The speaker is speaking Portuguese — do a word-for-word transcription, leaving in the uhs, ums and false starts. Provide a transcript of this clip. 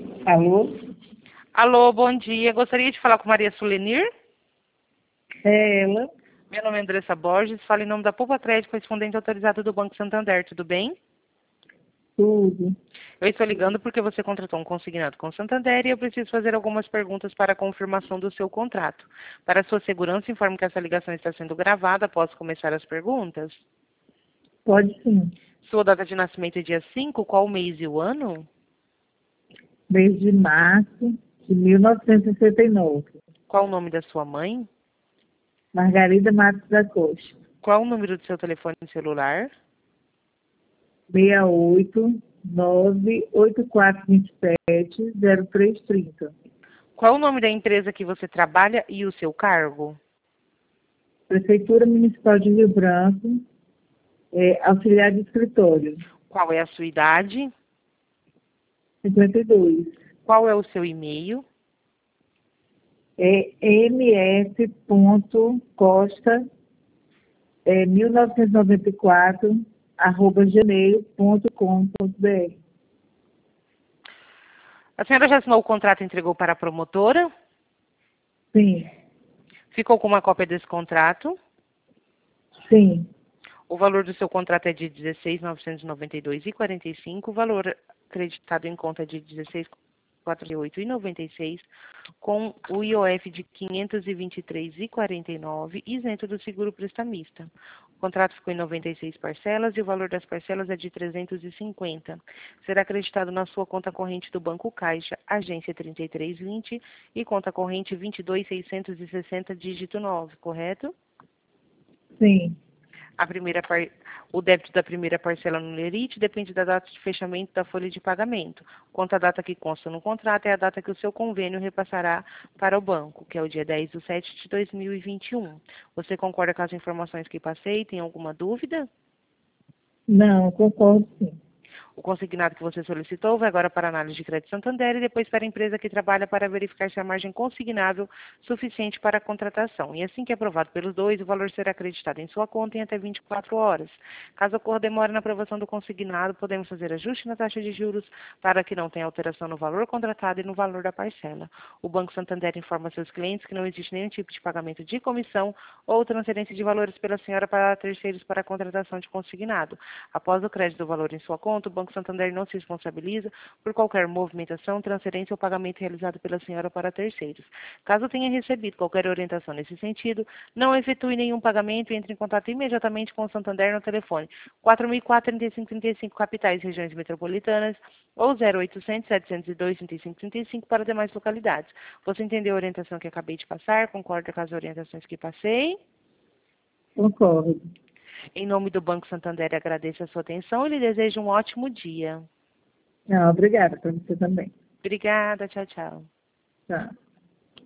Alô? Alô, bom dia. Gostaria de falar com Maria Sulenir. É ela? Meu nome é Andressa Borges, falo em nome da Poupa Crédito, correspondente autorizado do Banco Santander, tudo bem? Tudo. Eu estou ligando porque você contratou um consignado com o Santander e eu preciso fazer algumas perguntas para a confirmação do seu contrato. Para sua segurança, informo que essa ligação está sendo gravada. Posso começar as perguntas? Pode sim. Sua data de nascimento é dia cinco, qual o mês e o ano? Mês de março de mil novecentos e sessenta e nove. Qual o nome da sua mãe? Margarida Matos da Costa. Qual o número do seu telefone celular? seis oito nove oito quatro dois sete zero três três zero. Qual o nome da empresa que você trabalha e o seu cargo? Prefeitura Municipal de Rio Branco, é, auxiliar de escritório. Qual é a sua idade? cinquenta e dois. Qual é o seu e-mail? É ms.costa é, mil novecentos e noventa e quatro arroba gmail ponto com ponto br. A senhora já assinou o contrato e entregou para a promotora? Sim, Ficou com uma cópia desse contrato? sim, O valor do seu contrato é de dezesseis mil novecentos e noventa e dois reais e quarenta e cinco centavos. O valor acreditado em conta é de dezesseis mil quatrocentos e oito reais e noventa e seis centavos, com o I O F de quinhentos e vinte e três reais e quarenta e nove centavos, isento do seguro prestamista. O contrato ficou em noventa e seis parcelas e o valor das parcelas é de trezentos e cinquenta. Será acreditado na sua conta corrente do Banco Caixa, agência trinta e três vinte e conta corrente vinte e dois mil seiscentos e sessenta, dígito nove, correto? sim. A primeira par... O débito da primeira parcela no lerite depende da data de fechamento da folha de pagamento. Quanto à data que consta no contrato, é a data que o seu convênio repassará para o banco, que é o dia dez de setembro de dois mil e vinte e um. Você concorda com as informações que passei? Tem alguma dúvida? Não, concordo sim. O consignado que você solicitou vai agora para a análise de crédito Santander e depois para a empresa que trabalha para verificar se a margem consignável suficiente para a contratação. E assim que aprovado pelos dois, o valor será acreditado em sua conta em até vinte e quatro horas. Caso ocorra demora na aprovação do consignado, podemos fazer ajuste na taxa de juros para que não tenha alteração no valor contratado e no valor da parcela. O Banco Santander informa seus clientes que não existe nenhum tipo de pagamento de comissão ou transferência de valores pela senhora para terceiros para a contratação de consignado. Após o crédito do valor em sua conta, o Banco Santander não se responsabiliza por qualquer movimentação, transferência ou pagamento realizado pela senhora para terceiros. Caso tenha recebido qualquer orientação nesse sentido, não efetue nenhum pagamento e entre em contato imediatamente com o Santander no telefone quatro mil e quatro, trinta e cinco trinta e cinco, capitais e regiões metropolitanas, ou zero oitocentos, setecentos e dois, trinta e cinco trinta e cinco para demais localidades. Você entendeu a orientação que acabei de passar? Concorda com as orientações que passei? Concordo. Em nome do Banco Santander, agradeço a sua atenção e lhe desejo um ótimo dia. Não, obrigada para você também. Obrigada, tchau, tchau. Tá.